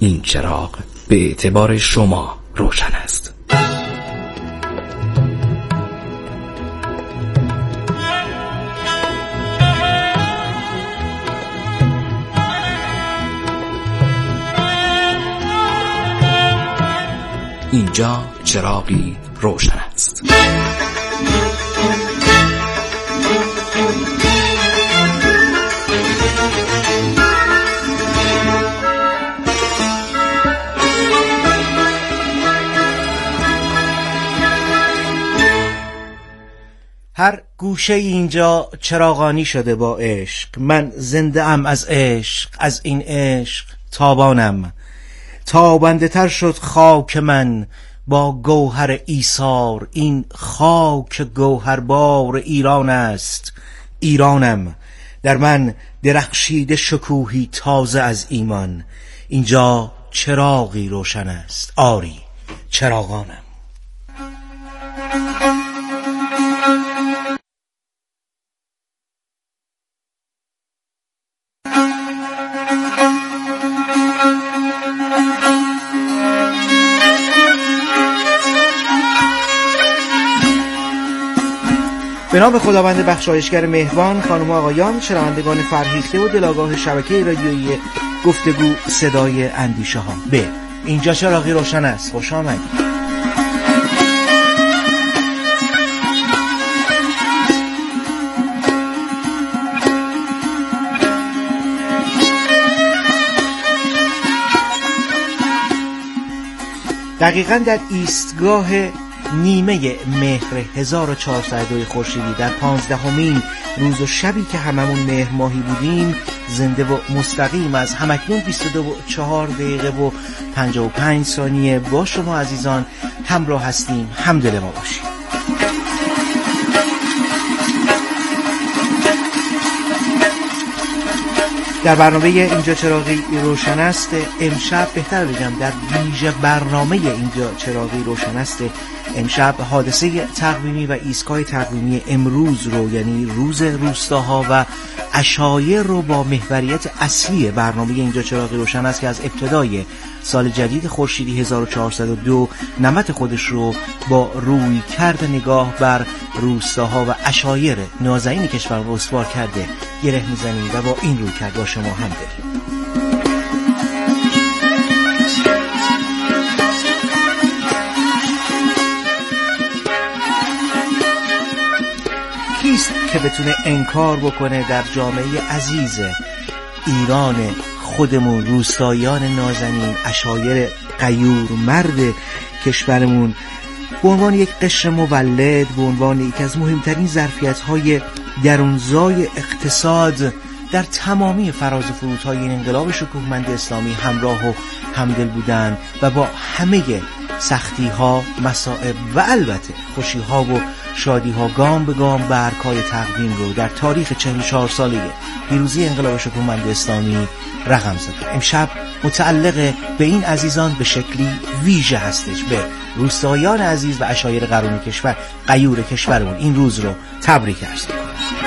این چراغ به اعتبار شما روشن است. اینجا چراغی روشن است. هر گوشه اینجا چراغانی شده با عشق. من زنده ام از عشق، از این عشق تابانم. تابنده تر شد خاک من با گوهر ایثار. این خاک گوهربار ایران است، ایرانم. در من درخشیده شکوهی تازه از ایمان. اینجا چراغی روشن است، آری چراغانم. به نام خداوند بخشایشگر مهربان، خانم و آقایان، شنوندگان فرهیخته و دلاگاه شبکه رادیویی گفتگو صدای اندیشه ها، به اینجا چراغی روشن است. خوش آمدید. دقیقاً در ایستگاه نیمه مهر 1402 خورشیدی در 15مین روز و شبی که هممون مهر ماهی بودیم، زنده و مستقیم از همکنون 22:04:55 با شما عزیزان همراه هستیم. همدل ما باشید. در برنامه اینجا چراغی روشن است امشب، بهتر بگم در ویژه برنامه اینجا چراغی روشن است امشب، حادثه تقویمی و ایستگاه تقویمی امروز رو، یعنی روز روستاها و عشایر رو با محوریت اصلی برنامه اینجا چراغی روشن است که از ابتدای سال جدید خورشیدی 1402 نمط خودش رو با روی کرد نگاه بر روستاها و عشایر نازنین کشور رو استوار کرده گره میزنیم و با این روی کرد با شما هم داریم. کیست که بتونه انکار بکنه در جامعه عزیز ایران خودمون، روستاییان نازنین، عشایر غیور مرد کشورمون، به عنوان یک قشر مولد، به عنوان یکی از مهمترین ظرفیت‌های درونزای اقتصاد در تمامی فراز و فرودهای این انقلاب شکوهمند اسلامی همراه و همدل بودن و با همه سختی‌ها، مصائب و البته خوشی‌ها و شادی‌ها گام به گام برگ‌های تقویم رو در تاریخ 44 ساله پیروزی انقلاب شکوهمند اسلامی رقم زدن. امشب متعلق به این عزیزان به شکلی ویژه هستش، به روستاییان عزیز و عشایر قرون کشور، غیور کشورمون این روز رو تبریک عرض می‌کنم.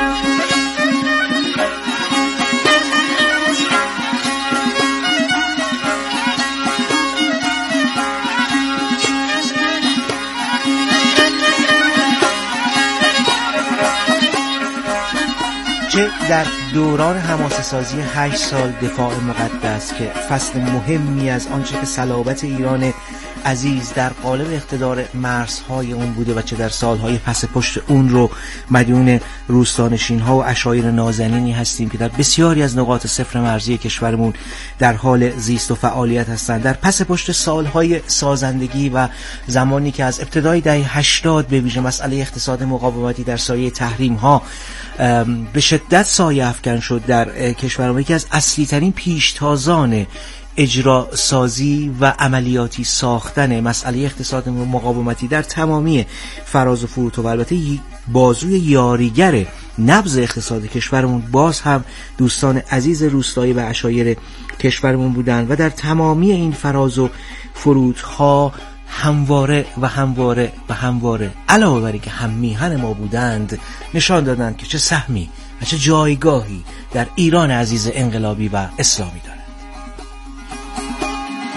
چه در دوران حماسه‌سازی 8 سال دفاع مقدس که فصل مهمی از آنچه که صلابت ایران عزیز در قالب اقتدار مرزهای اون بوده و چه در سالهای پس پشت اون رو مدیون روستانشین‌ها و عشایر نازنینی هستیم که در بسیاری از نقاط صفر مرزی کشورمون در حال زیست و فعالیت هستند. در پس پشت سالهای سازندگی و زمانی که از ابتدای دهه 80 به ویژه مسئله اقتصاد مقاومتی در سایه تحریم‌ها به شدت سایه افکن شد در کشورمون، یکی از اصلی ترین پیشتازان اجرا سازی و عملیاتی ساختن مسئله اقتصاد مقاومتی در تمامی فراز و فرود و البته بازوی یاریگر نبض اقتصاد کشورمون باز هم دوستان عزیز روستایی و عشایر کشورمون بودن و در تمامی این فراز و فرودها همواره و همواره و همواره علاوه بر اینکه هم میهن ما بودند، نشان دادند که چه سهمی و چه جایگاهی در ایران عزیز انقلابی و اسلامی دارند.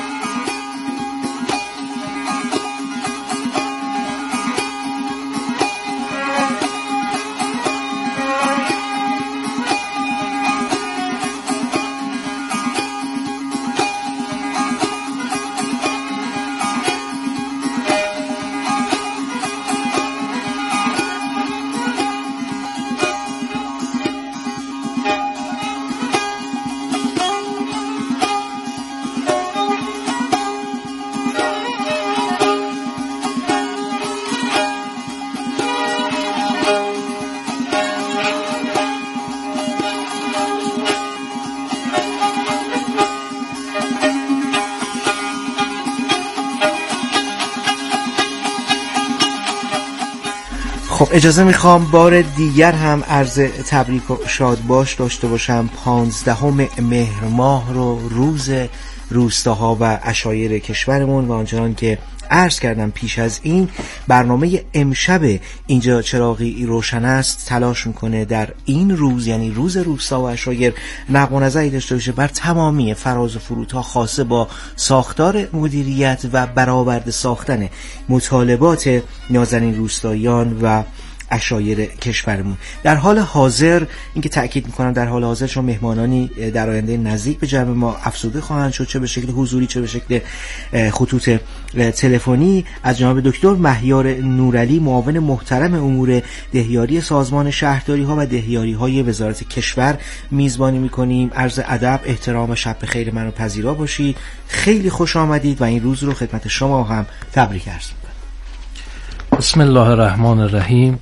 خب اجازه میخوام بار دیگر هم عرض تبریک و شادباش داشته باشم. 15 مهر ماه رو روز روستاها و عشایر کشورمون و آنچنان که عرض کردم پیش از این، برنامه امشب اینجا چراغی روشن است تلاش میکنه در این روز، یعنی روز روستا و عشایر، نقد و نظری داشته باشه بر تمامی فراز و فرودها خاصه با ساختار مدیریت و برآورده ساختن مطالبات نازنین روستاییان و عشایر کشورمون. در حال حاضر، اینکه تأکید میکنم در حال حاضر، چون مهمانانی در آینده نزدیک به جمع ما افزوده خواهند شد، چه به شکل حضوری چه به شکل خطوط تلفنی، از جناب دکتر مهیار نورعلی، معاون محترم امور دهیاری سازمان شهرداری ها و دهیاری های وزارت کشور میزبانی میکنیم. عرض ادب، احترام و شب بخیر منو پذیرا باشید. خیلی خوش آمدید و این روز رو خدمت شما هم تبریک عرض میکنم. بسم الله الرحمن الرحیم.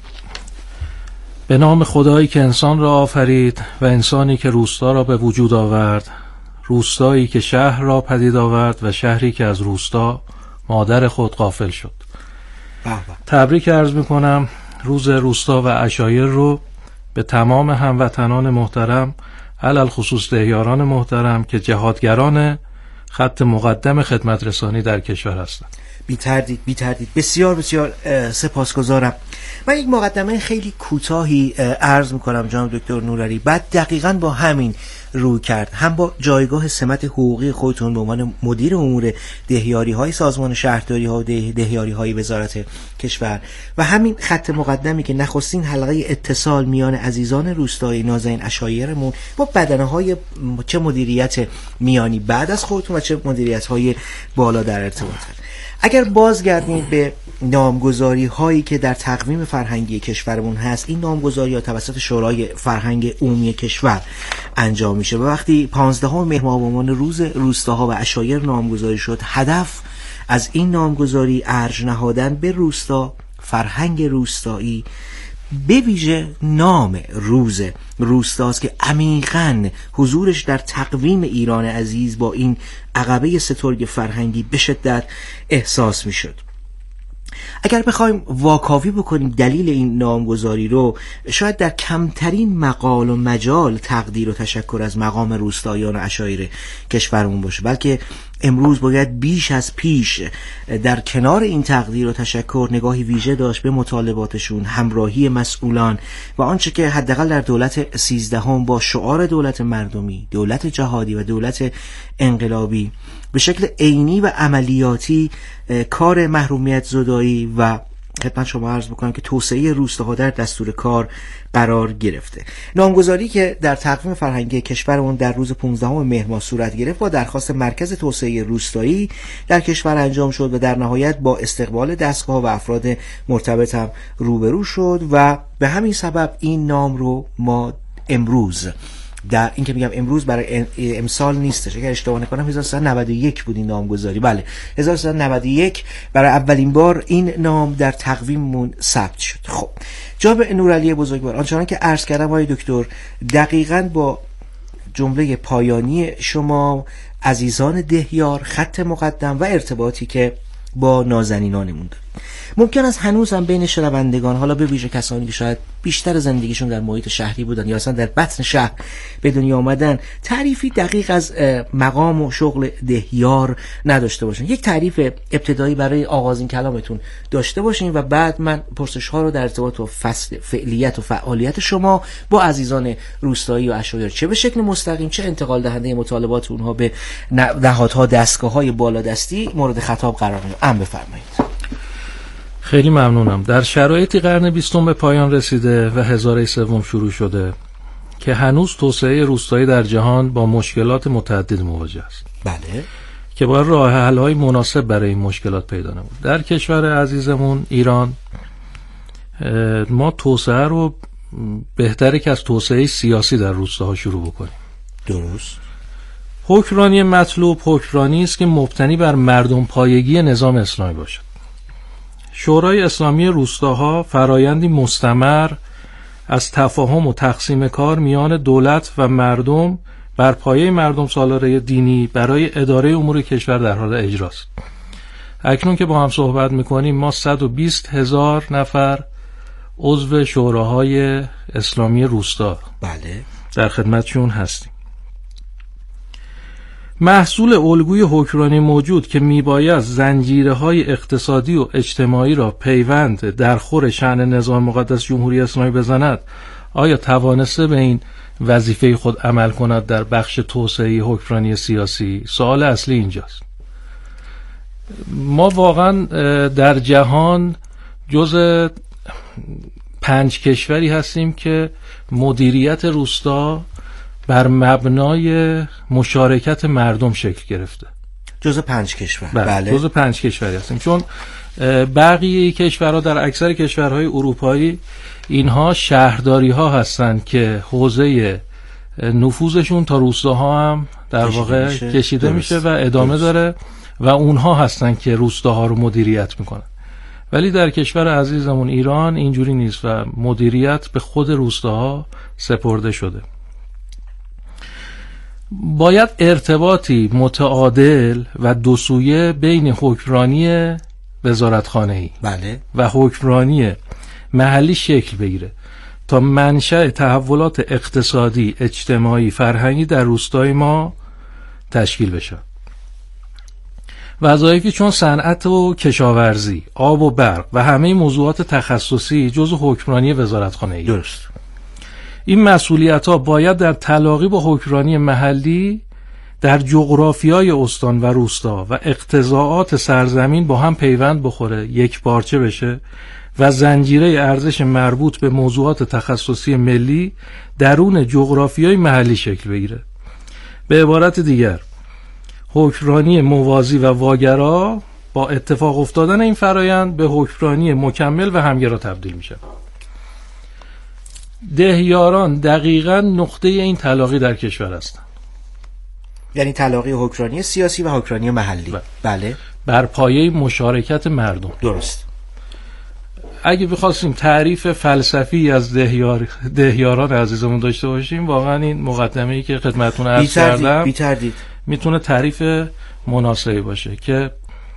به نام خدایی که انسان را آفرید و انسانی که روستا را به وجود آورد، روستایی که شهر را پدید آورد و شهری که از روستا مادر خود غافل شد. تبریک عرض میکنم روز روستا و عشایر رو به تمام هموطنان محترم، علل خصوص دهیاران محترم که جهادگران خط مقدم خدمت رسانی در کشور هستند. بی تردید بسیار بسیار سپاسگزارم. من یک مقدمه خیلی کوتاهی عرض میکنم جناب دکتر نورعلی، بعد دقیقاً با همین رو کرد، هم با جایگاه سمت حقوقی خودتون به عنوان مدیر امور دهیاری های سازمان شهرداری ها و دهیاری های وزارت کشور و همین خط مقدمی که نخستین حلقه اتصال میان عزیزان روستایی نازنین عشایرمون با بدنه های چه مدیریت میانی بعد از خودتون و چه مدیریت های بالا در ارتباط. اگر بازگردیم به نامگذاری هایی که در تقویم فرهنگی کشورمون هست، این نامگذاری ها توسط شورای فرهنگ عمومی کشور انجام میشه و وقتی 15 مهر ماه به عنوان روز روستاها و عشایر نامگذاری شد، هدف از این نامگذاری ارج نهادن به روستا، فرهنگ روستایی، به ویژه نام روز روستاست که عمیقاً حضورش در تقویم ایران عزیز با این عقبه سترگ فرهنگی به شدت احساس میشد. اگر بخوایم واکاوی بکنیم دلیل این نامگذاری رو، شاید در کمترین مقال و مجال تقدیر و تشکر از مقام روستاییان و عشایر کشورمون باشه، بلکه امروز باید بیش از پیش در کنار این تقدیر و تشکر نگاهی ویژه داشت به مطالباتشون، همراهی مسئولان و آنچه که حداقل در دولت 13 با شعار دولت مردمی، دولت جهادی و دولت انقلابی به شکل عینی و عملیاتی کار محرومیت زدایی و خدمت شما عرض بکنم که توسعه روستاها در دستور کار قرار گرفته. نامگذاری که در تقویم فرهنگی کشورمون در روز 15 مهر ماه صورت گرفت با درخواست مرکز توسعه روستایی در کشور انجام شد و در نهایت با استقبال دستگاه و افراد مرتبط هم روبرو شد و به همین سبب این نام رو ما امروز، در این که میگم امروز برای امسال نیستش، اگر اشتباه نکنم 1391 بود این نامگذاری، بله 1391 برای اولین بار این نام در تقویممون ثبت شد. خب جناب نورعلی بزرگوار، آنچنان که عرض کردم آقای دکتر، دقیقاً با جمله پایانی شما، عزیزان دهیار، خط مقدم و ارتباطی که با نازنینانمون داریم، ممکن است هنوز هم بین شنوندگان، حالا به ویژه کسانی که شاید بیشتر زندگیشون در محیط شهری بودن یا اصلا در بطن شهر به دنیا آمدن، تعریفی دقیق از مقام و شغل دهیار نداشته باشن. یک تعریف ابتدایی برای آغازین کلامتون داشته باشین و بعد من پرسش ها رو در ارتباط با فصل فعالیت و فعالیت شما با عزیزان روستایی و عشایر، چه به شکل مستقیم چه انتقال دهنده مطالبات اونها به نهادها، دستگاه‌های بالادستی مورد خطاب قرار میدم. بفرمایید. خیلی ممنونم. در شرایطی قرن 20 به پایان رسیده و هزاره سوم شروع شده که هنوز توسعه روستایی در جهان با مشکلات متعدد مواجه است. بله. که باید راه حل‌های مناسب برای این مشکلات پیدا نمود. در کشور عزیزمون ایران ما توسعه رو بهتره که از توسعه سیاسی در روستاها شروع بکنیم. درست. حکمرانی مطلوب حکمرانی است که مبتنی بر مردم پایگی نظام اسلامی باشد. شورای اسلامی روستاها فرایندی مستمر از تفاهم و تقسیم کار میان دولت و مردم بر پایه مردم سالاری دینی برای اداره امور کشور در حال اجراست. اکنون که با هم صحبت میکنیم ما 120,000 نفر عضو شوراهای اسلامی روستا بله در خدمتشون هستیم. محصول الگوی حکمرانی موجود که میباید زنجیره‌های اقتصادی و اجتماعی را پیوند در خور شأن نظام مقدس جمهوری اسلامی بزند، آیا توانسته به این وظیفه خود عمل کند در بخش توسعه حکمرانی سیاسی؟ سوال اصلی اینجاست. ما واقعا در جهان جز 5 کشوری هستیم که مدیریت روستا بر مبنای مشارکت مردم شکل گرفته. جز 5 کشور. بله. جز 5 کشوری هستیم، چون بقیه کشورها در اکثر کشورهای اروپایی اینها شهرداری ها هستند که حوزه نفوذشون تا روستاها هم در واقع کشیده میشه و ادامه داره و اونها هستند که روستاها رو مدیریت میکنن. ولی در کشور عزیزمون ایران اینجوری نیست و مدیریت به خود روستاها سپرده شده. باید ارتباطی متعادل و دو سویه بین حکمرانی وزارتخانه‌ای بله و حکمرانی محلی شکل بگیره تا منشأ تحولات اقتصادی، اجتماعی، فرهنگی در روستای ما تشکیل بشه. وظایفی چون صنعت و کشاورزی، آب و برق و همه موضوعات تخصصی جزو حکمرانی وزارتخانه‌ای. درست. این مسئولیت‌ها باید در تلاقی با حکمرانی محلی در جغرافیای استان و روستا و اقتضاعات سرزمین با هم پیوند بخوره، یک پارچه بشه و زنجیره ارزش مربوط به موضوعات تخصصی ملی درون جغرافیای محلی شکل بگیره. به عبارت دیگر، حکمرانی موازی و واگرا با اتفاق افتادن این فرایند به حکمرانی مکمل و همگرا تبدیل میشه. دهیاران دقیقاً نقطه این تلاقی در کشور هستند. یعنی تلاقی حکمرانی سیاسی و حکمرانی محلی. بله. بر پایه مشارکت مردم. درست. اگه بخواستیم تعریف فلسفی از دهیاران عزیزمون داشته باشیم، واقعا این مقدمه‌ای که خدمتتون عرض کردم میتونه تعریف مناسبی باشه که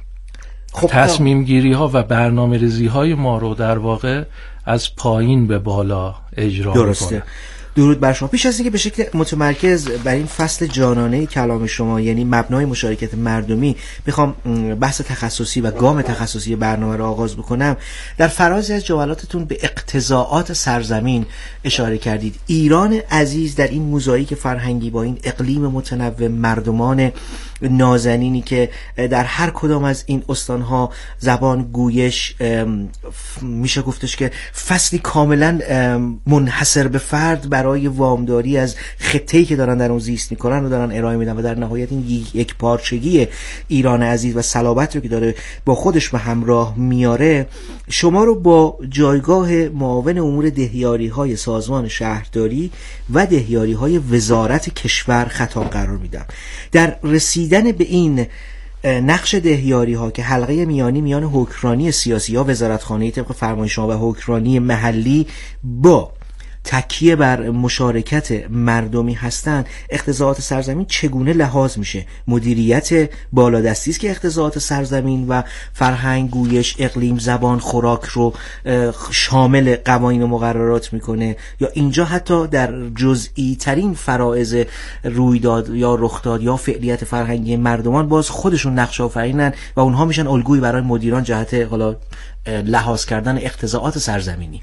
تصمیم گیری ها و برنامه ریزی های ما رو در واقع از پایین به بالا اجرا میکنه. درود بر شما. پیش از اینکه به شکل متمرکز بر این فصل جانانه کلام شما، یعنی مبنای مشارکت مردمی، بخوام بحث تخصصی و گام تخصصی برنامه رو آغاز بکنم، در فرازی از جملاتتون به اقتضاعات سرزمین اشاره کردید. ایران عزیز در این موزاییک فرهنگی با این اقلیم متنوع، مردمان نازنینی که در هر کدام از این استانها زبان گویش میشه گفتش که فصلی کاملا منحصر به فرد برای وامداری از خطه‌ای که دارن در اون زیست میکنن رو دارن ارائه میدن و در نهایت این یک پارچگی ایران عزیز و صلابت رو که داره با خودش به همراه میاره، شما رو با جایگاه معاون امور دهیاری‌های سازمان شهرداری و دهیاری‌های وزارت کشور خطاب قرار میدم. در رسیدن به این نقش دهیاری ها که حلقه میان حکمرانی سیاسی یا وزارتخانه‌ای طبق فرمان شما و حکمرانی محلی با تکیه بر مشارکت مردمی هستند، اقتضاعات سرزمین چگونه لحاظ میشه؟ مدیریت بالادستی است که اقتضاعات سرزمین و فرهنگ، گویش، اقلیم، زبان، خوراک رو شامل قوانین و مقررات میکنه، یا اینجا حتی در جزئی ترین فرائض رویداد یا رخداد یا فعالیت فرهنگی مردمان باز خودشون نقش آفرینن و اونها میشن الگویی برای مدیران جهت حالا لحاظ کردن اقتضاعات سرزمینی؟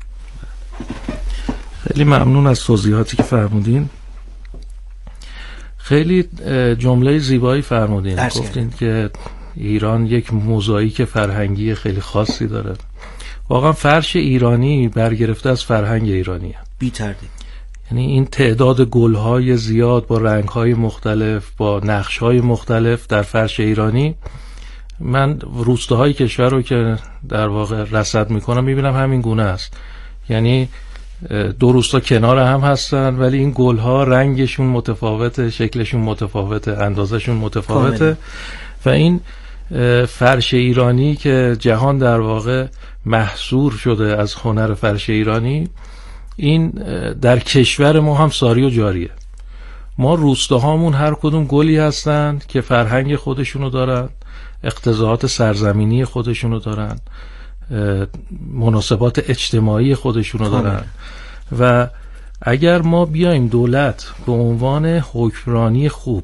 خیلی ممنون از توضیحاتی که فرمودین. خیلی جمله زیبایی فرمودین. گفتین که ایران یک موزاییک فرهنگی خیلی خاصی داره. واقعا فرش ایرانی برگرفته از فرهنگ ایرانیه. بی‌تردید. یعنی این تعداد گل‌های زیاد با رنگ‌های مختلف، با نقش‌های مختلف در فرش ایرانی، من روستاهای کشور رو که در واقع رصد میکنم میبینم همین گونه است. یعنی دو روستا کنار هم هستن ولی این گل‌ها رنگشون متفاوته، شکلشون متفاوته، اندازه‌شون متفاوته و این فرش ایرانی که جهان در واقع محصور شده از هنر فرش ایرانی، این در کشور ما هم ساری و جاریه. ما روستاهامون هر کدوم گلی هستن که فرهنگ خودشونو دارن، اقتضاعات سرزمینی خودشونو دارن، مناسبات اجتماعی خودشونو دارن و اگر ما بیایم دولت به عنوان حکمرانی خوب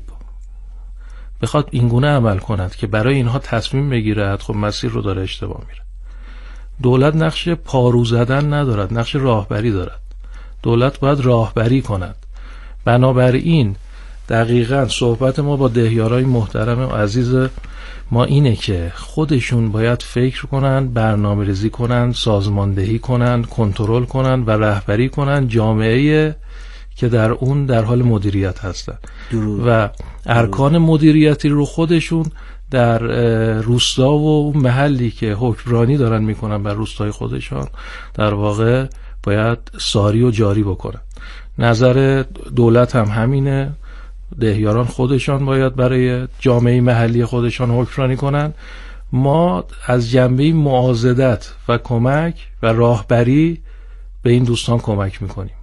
بخواد اینگونه عمل کند که برای اینها تصمیم بگیرد، خب مسیر رو داره اشتباه میره. دولت نقش پارو زدن ندارد، نقش راهبری دارد. دولت باید راهبری کند. بنابراین دقیقاً صحبت ما با دهیارای محترم و عزیز ما اینه که خودشون باید فکر کنن، برنامه‌ریزی کنن، سازماندهی کنن، کنترل کنن و رهبری کنن جامعه که در اون در حال مدیریت هستن و ارکان مدیریتی رو خودشون در روستا و محلی که حکمرانی دارن میکنن بر روستای خودشان در واقع باید ساری و جاری بکنن. نظر دولت هم همینه. دهیاران خودشان باید برای جامعه محلی خودشان حکمرانی کنن. ما از جنبه معاضدت و کمک و راهبری به این دوستان کمک میکنیم.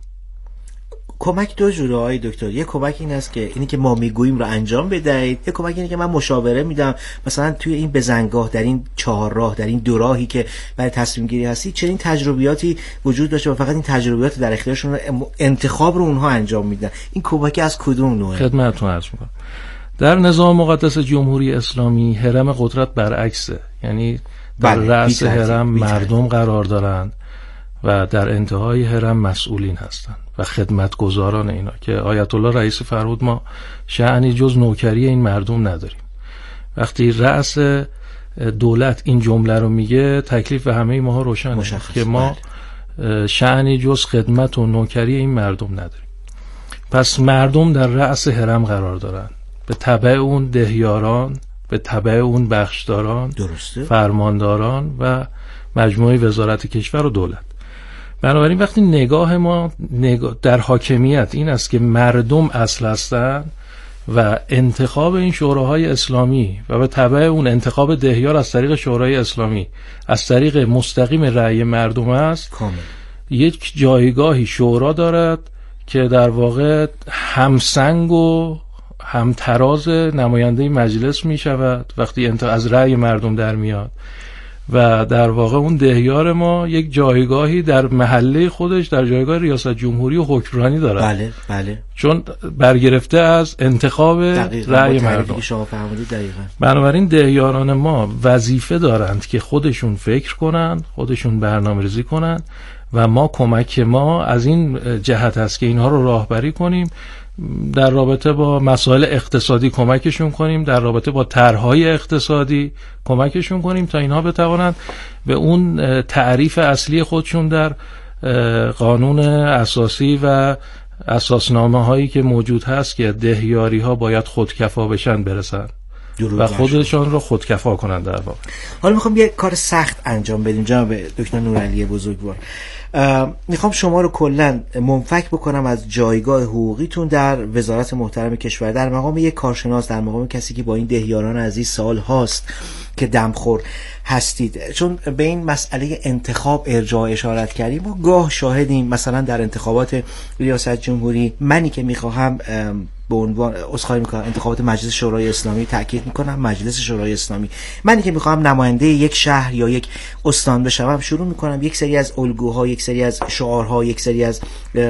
کمک دو جوره آقای دکتر. یک کمک این است که اینی که ما میگوییم رو انجام بدهید، یک کمک اینه که من مشاوره میدم، مثلا توی این بزنگاه، در این چهارراه، در این دو راهی که برای تصمیم گیری هستی چنین تجربیاتی وجود داشته و فقط این تجربیات در اختیارشون، انتخاب رو اونها انجام میدن. این کمک از کدوم نوعه؟ خدمتتون عرض میکنم. در نظام مقدس جمهوری اسلامی حرم قدرت برعکسه، یعنی در رأس حرم مردم قرار دارند و در انتهای حرم مسئولین هستند و خدمتگزاران اینا که آیت الله رئیس فرمود ما شأنی جز نوکری این مردم نداریم. وقتی رأس دولت این جمله رو میگه تکلیف به همه ماها روشنه که ما شأنی جز خدمت و نوکری این مردم نداریم. پس مردم در رأس حرم قرار دارن، به تبع اون دهیاران، به تبع اون بخشداران، درسته، فرمانداران و مجموعه وزارت کشور و دولت. بنابراین وقتی نگاه ما در حاکمیت این است که مردم اصل هستند و انتخاب این شوراهای اسلامی و به تبع اون انتخاب دهیار از طریق شورای اسلامی از طریق مستقیم رأی مردم است، یک جایگاهی شورا دارد که در واقع همسنگ و همتراز نماینده مجلس می شود وقتی از رأی مردم در میاد و در واقع اون دهیار ما یک جایگاهی در محله خودش در جایگاه ریاست جمهوری و حکمرانی داره. بله بله، چون برگرفته از انتخاب رأی مردم. شما فرمودید دقیقاً. بنابراین دهیاران ما وظیفه دارند که خودشون فکر کنند، خودشون برنامه‌ریزی کنند و ما کمک ما از این جهت است که اینها رو راهبری کنیم، در رابطه با مسائل اقتصادی کمکشون کنیم، در رابطه با طرح‌های اقتصادی کمکشون کنیم تا اینها بتوانند به اون تعریف اصلی خودشون در قانون اساسی و اساسنامه هایی که موجود هست که دهیاری ها باید خودکفا بشن برسن و خودشان رو خودکفا کنند در واقع. حالا میخوام یه کار سخت انجام بدیم جناب دکتر نورعلی بزرگوار. میخوام شما رو کلا منفک بکنم از جایگاه حقوقیتون در وزارت محترم کشور، در مقام یک کارشناس، در مقام کسی که با این دهیاران عزیز سال هاست که دمخور هستید. چون به این مسئله انتخاب ارجاع اشارت کردیم، ما گاه شاهدیم مثلا در انتخابات ریاست جمهوری، منی که میخواهم به عنوان عذرخواهی میکنم انتخابات مجلس شورای اسلامی، تاکید میکنم مجلس شورای اسلامی، منی که میخوام نماینده یک شهر یا یک استان بشم، شروع میکنم یک سری از الگوها، یک سری از شعارها، یک سری از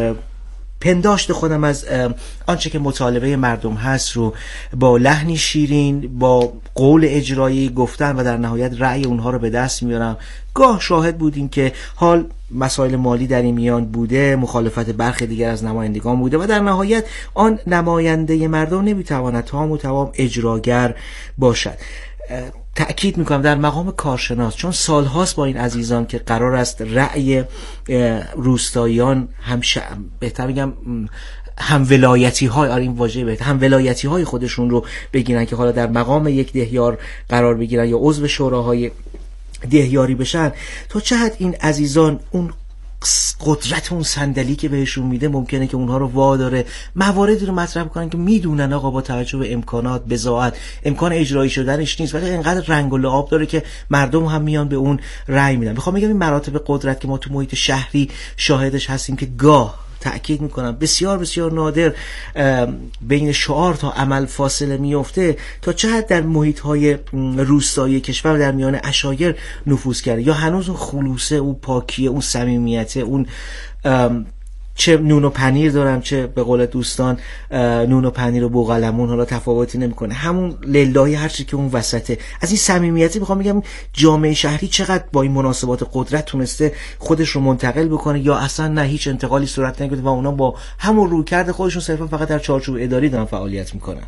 پنداشت خودم از آنچه که مطالبه مردم هست رو با لحنی شیرین، با قول اجرایی گفتن و در نهایت رأی اونها رو به دست میارم. گاه شاهد بودیم که حال مسائل مالی در این میان بوده، مخالفت برخی دیگر از نمایندگان بوده و در نهایت آن نماینده مردم نمیتواند تمام و تمام اجراگر باشد. تأکید میکنم در مقام کارشناس، چون سالهاست با این عزیزان که قرار است رأی روستاییان بهتر بگم هم ولایتی های، این واژه بهتر، هم ولایتی های خودشون رو بگیرن که حالا در مقام یک دهیار قرار بگیرن یا عضو شوراهای دهیاری بشن، تا چه حد این عزیزان اون قدرت اون صندلی که بهشون میده ممکنه که اونها رو واداره مواردی رو مطرح کنن که میدونن آقا با توجه به امکانات، بضاعت، امکان اجرایی شدنش نیست، ولی اینقدر رنگ و لعاب داره که مردم هم میان به اون رأی میدن. میخوام بگم این مراتب قدرت که ما تو محیط شهری شاهدش هستیم که گاه تأکید میکنم بسیار بسیار نادر بین شعار تا عمل فاصله میفته، تا چه حد در محیط‌های روستایی کشور در میان عشایر نفوذ کرده، یا هنوز اون خلوصه، اون پاکیه، اون صمیمیت، اون چه نون و پنیر دارم چه به قول دوستان نون و پنیر و بوقلمون، حالا تفاوتی نمیکنه، همون للهی هر چی که اون وسطه. از این صمیمیتی میخوام بگم جامعه شهری چقدر با این مناسبات قدرت تونسته خودش رو منتقل بکنه، یا اصلا نه هیچ انتقالی صورت نگرفته و اونا با همون رویکرد خودشون صرفا فقط در چارچوب اداری دارن فعالیت میکنن.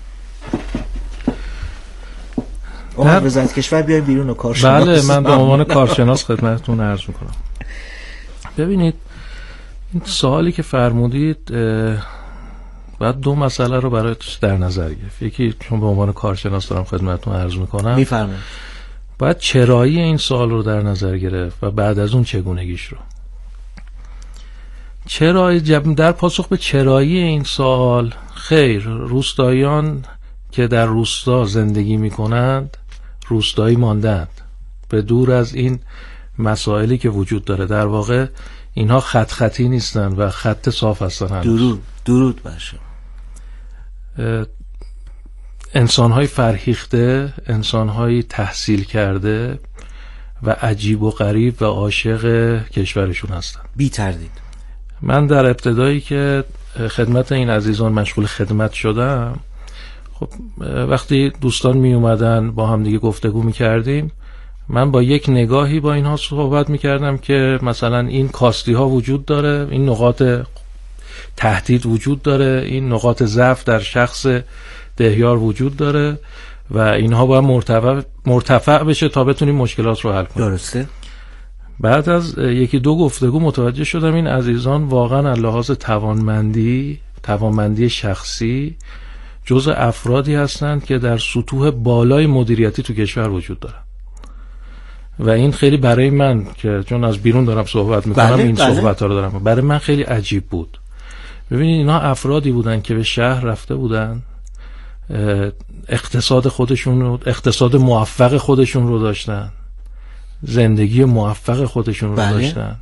اون وزارت کشور بیایم بیرون و کارشناس. بله، من به عنوان کارشناس خدمتتون عرض میکنم. ببینید این سوالی که فرمودید باید دو مسئله رو برای در نظر گرفت. یکی چون به عنوان کارشناس دارم خدمتتون عرض میکنم، میفرمایید، باید چرایی این سوال رو در نظر گرفت و بعد از اون چگونگیش رو. چرایی در پاسخ به چرایی این سوال، خیر، روستاییان که در روستا زندگی میکنند روستایی ماندند، به دور از این مسائلی که وجود داره. در واقع اینها خط خطی نیستن و خط صاف هستن. درود بر شما. انسان‌های فرهیخته، انسان‌های تحصیل کرده و عجیب و غریب و عاشق کشورشون هستن، بی تردید. من در ابتدایی که خدمت این عزیزان مشغول خدمت شدم، خب وقتی دوستان می اومدن با هم دیگه گفتگو می کردیم، من با یک نگاهی با اینها صحبت می کردم که مثلا این کاستی ها وجود داره، این نقاط تهدید وجود داره، این نقاط ضعف در شخص دهیار وجود داره و اینها باید مرتفع بشه تا بتونیم مشکلات رو حل کنیم. درسته. بعد از یکی دو گفتگو متوجه شدم این عزیزان واقعا از لحاظ توانمندی شخصی جزء افرادی هستند که در سطوح بالای مدیریتی تو کشور وجود دارن و این خیلی برای من که چون از بیرون دارم صحبت میکنم این صحبت ها رو دارم، برای من خیلی عجیب بود. ببینید اینها افرادی بودن که به شهر رفته بودن، اقتصاد موفق خودشون رو داشتن، زندگی موفق خودشون رو داشتن،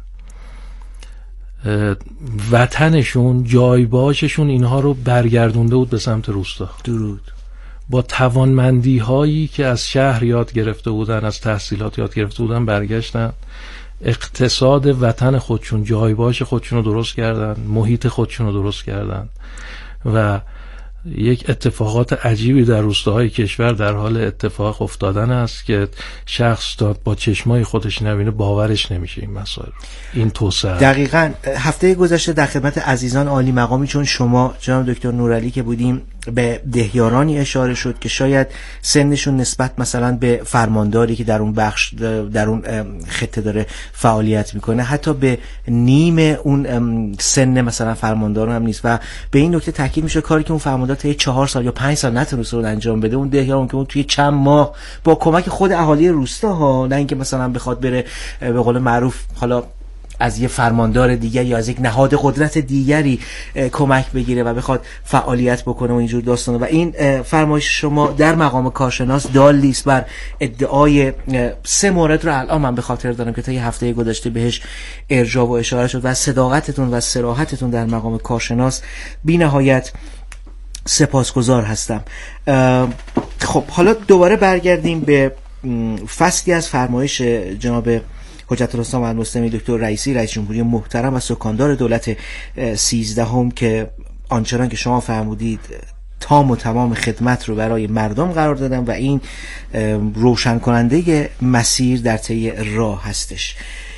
وطنشون، جایباششون اینها رو برگردونده بود به سمت روستا. درود. با توانمندی هایی که از شهر یاد گرفته بودن، از تحصیلات یاد گرفته بودن، برگشتن اقتصاد وطن خودشون، جایباش خودشون رو درست کردن، محیط خودشون رو درست کردن و یک اتفاقات عجیبی در روستاهای کشور در حال اتفاق افتادن است که شخص تا با چشمای خودش نبینه باورش نمیشه این مسائل. این توسعه دقیقاً هفته گذشته در خدمت عزیزان عالی مقامی چون شما جناب دکتر نورعلی که بودیم به دهیارانی اشاره شد که شاید سنشون نسبت مثلا به فرمانداری که در اون بخش در اون خطه داره فعالیت میکنه حتی به نیم اون سن مثلا فرماندار هم نیست و به این نکته تاکید میشه کاری که اون فرماندار تا 4 سال یا 5 سال نتونسته رو انجام بده، اون دهیاران که اون توی چند ماه با کمک خود اهالی روستا ها، نه اینکه مثلا بخواد بره به قول معروف حالا از یه فرماندار دیگر یا از یک نهاد قدرت دیگری کمک بگیره و بخواد فعالیت بکنه و اینجور داستانه. و این فرمایش شما در مقام کارشناس دالی است بر ادعای 3 مورد رو الان من به خاطر دارم که تا یه هفته گذشته بهش ارجاع و اشاره شد و صداقتتون و صراحتتون در مقام کارشناس بی نهایت سپاسگزار هستم. خب حالا دوباره برگردیم به فصلی از فرمایش جناب حجت الاسلام المسلمی دکتر رئیسی رئیس جمهوری محترم و سکاندار دولت 13 که آنچنان که شما فرمودید تام و تمام خدمت رو برای مردم قرار دادن و این روشن کننده مسیر در طی راه هستش.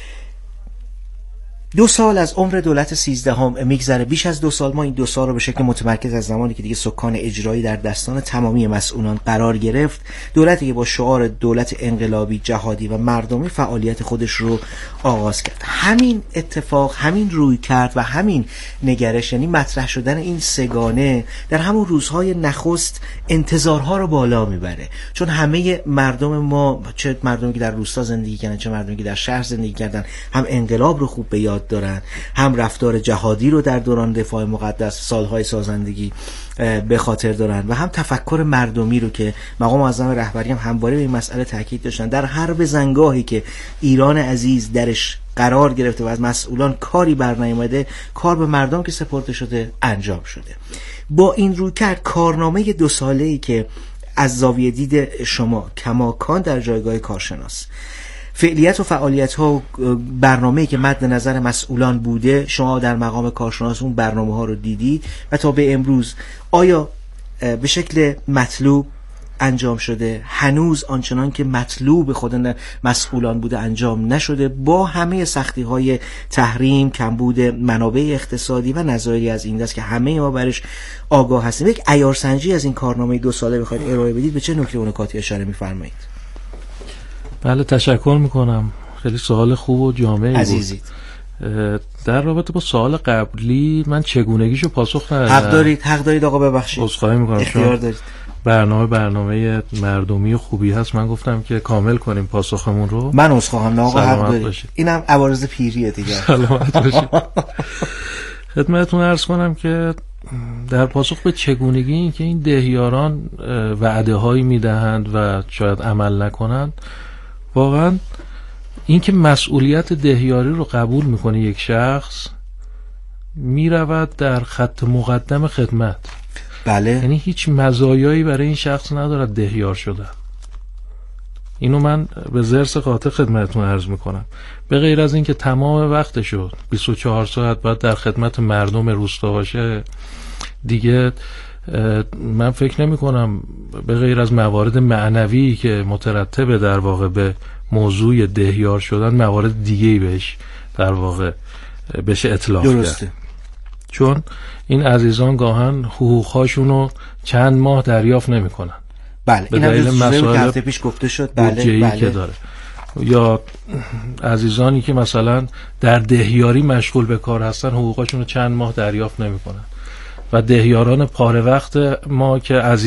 2 سال از عمر دولت 13 میگذره، بیش از 2 سال. ما این 2 سال رو به شکل متمرکز از زمانی که دیگه سکان اجرایی در دستان تمامی مسئولان قرار گرفت، دولتی که با شعار دولت انقلابی جهادی و مردمی فعالیت خودش رو آغاز کرد. همین اتفاق، همین روی کرد و همین نگرش، یعنی مطرح شدن این سگانه در همون روزهای نخست انتظارها رو بالا میبره، چون همه مردم ما، چه مردمی که در روستا زندگی کردن چه مردمی که در شهر زندگی کردن، هم انقلاب رو خوب به یاد دارن، هم رفتار جهادی رو در دوران دفاع مقدس سالهای سازندگی به خاطر دارن و هم تفکر مردمی رو که مقام معظم رهبری هم همواره به این مسئله تاکید داشتن. در هر بزنگاهی که ایران عزیز درش قرار گرفته و از مسئولان کاری برنیامده، کار به مردم که سپرده شده انجام شده. با این رویکرد کارنامه 2 ساله‌ای که از زاویه دید شما کماکان در جایگاه کارشناس، فعالیت و فعالیت‌ها و برنامه‌ای که مد نظر مسئولان بوده، شما در مقام کارشناس اون برنامه‌ها رو دیدید و تا به امروز آیا به شکل مطلوب انجام شده؟ هنوز آنچنان که مطلوب خود مسئولان بوده انجام نشده، با همه سختی‌های تحریم، کمبود منابع اقتصادی و نظایری از این دست که همه ما برش آگاه هستیم. یک عیارسنجی از این کارنامه 2 ساله بخواید ارائه بدید، به چه نکته و نکاتی اشاره می‌فرمایید؟ بله، تشکر میکنم. خیلی سوال خوب و جامعی عزیزید. در رابطه با سوال قبلی من چگونگیشو پاسخ ندادم. حق دارید آقا، ببخشید. عذرخواهی میکنم. اختیار دارید. برنامه مردمی خوبی هست، من گفتم که کامل کنیم پاسخمون رو. من عذرخواهم، آقا حق دارید. باشید. اینم عوارض پیریه دیگه. سلامت باشید. خدمتتون عرض کنم که در پاسخ به چگونگی این که این دهیاران وعده هایی میدهند و شاید عمل نکنند، واقعا این که مسئولیت دهیاری رو قبول میکنه یک شخص، میرود در خط مقدم خدمت. بله. یعنی هیچ مزایایی برای این شخص ندارد دهیار شدن. اینو من به ضرس قاطع خدمتتون عرض میکنم. به غیر از این که تمام وقتشو 24 ساعت باید در خدمت مردم روستا باشه، دیگه من فکر نمی کنم به غیر از موارد معنوی که مترتبه در واقع به موضوع دهیار شدن، موارد دیگه‌ای بهش در واقع بشه اطلاق درسته. کرد. چون این عزیزان گاهن حقوق‌هاشونو چند ماه دریافت نمی‌کنن. بله، این هم مسائل که هفته پیش گفته شد. بله. که داره. یا عزیزانی که مثلا در دهیاری مشغول به کار هستن، حقوقاشونو چند ماه دریافت نمی‌کنن. و دهیاران پاره وقت ما که